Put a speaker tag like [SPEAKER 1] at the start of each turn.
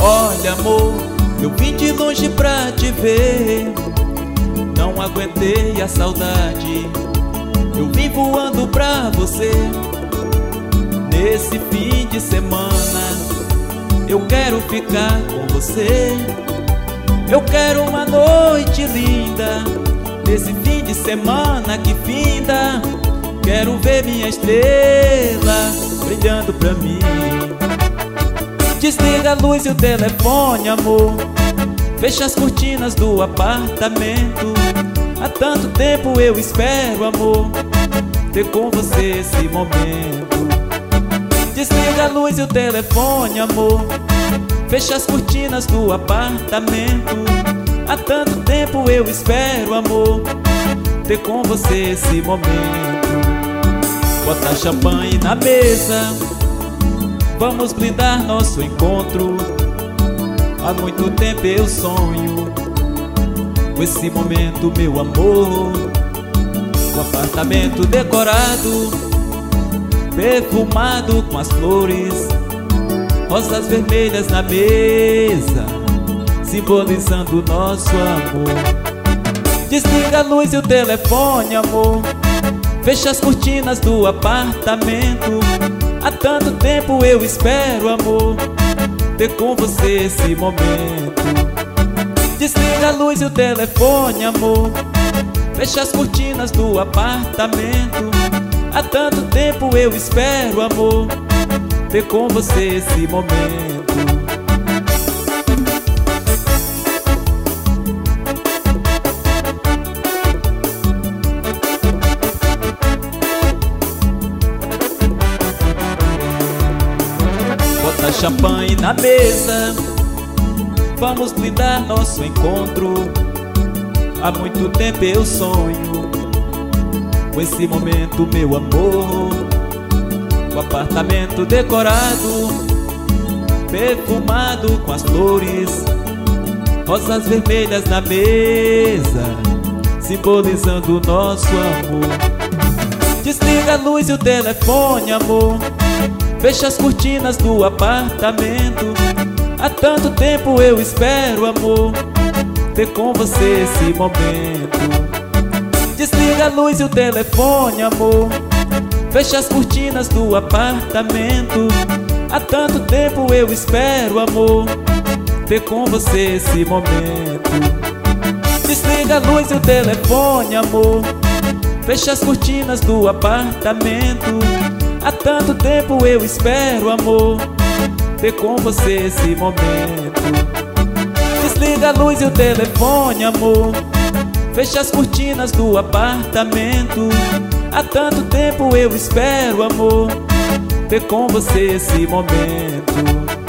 [SPEAKER 1] Olha amor, eu vim de longe pra te ver, não aguentei a saudade, eu vim voando pra você. Nesse fim de semana eu quero ficar com você, eu quero uma noite linda. Nesse fim de semana que finda, quero ver minha estrela brilhando pra mim. Desliga a luz e o telefone, amor, fecha as cortinas do apartamento. Há tanto tempo eu espero, amor, ter com você esse momento. Desliga a luz e o telefone, amor, fecha as cortinas do apartamento. Há tanto tempo eu espero, amor, ter com você esse momento. Bota champanhe na mesa, vamos brindar nosso encontro. Há muito tempo eu sonho com esse momento, meu amor. O apartamento decorado, perfumado com as flores, rosas vermelhas na mesa, simbolizando o nosso amor. Desliga a luz e o telefone, amor, fecha as cortinas do apartamento. Há tanto tempo eu espero, amor, ter com você esse momento. Desliga a luz e o telefone, amor, fecha as cortinas do apartamento. Há tanto tempo eu espero, amor, ter com você esse momento. Bota champanhe na mesa, vamos brindar nosso encontro. Há muito tempo eu sonho com esse momento, meu amor. O apartamento decorado, perfumado com as flores, rosas vermelhas na mesa, simbolizando o nosso amor. Desliga a luz e o telefone, amor, fecha as cortinas do apartamento. Há tanto tempo eu espero, amor, ter com você esse momento. Desliga a luz e o telefone, amor, fecha as cortinas do apartamento. Há tanto tempo eu espero, amor, ter com você esse momento. Desliga a luz e o telefone, amor, fecha as cortinas do apartamento. Há tanto tempo eu espero, amor, ter com você esse momento. Desliga a luz e o telefone, amor, fecha as cortinas do apartamento. Há tanto tempo eu espero, amor, ter com você esse momento.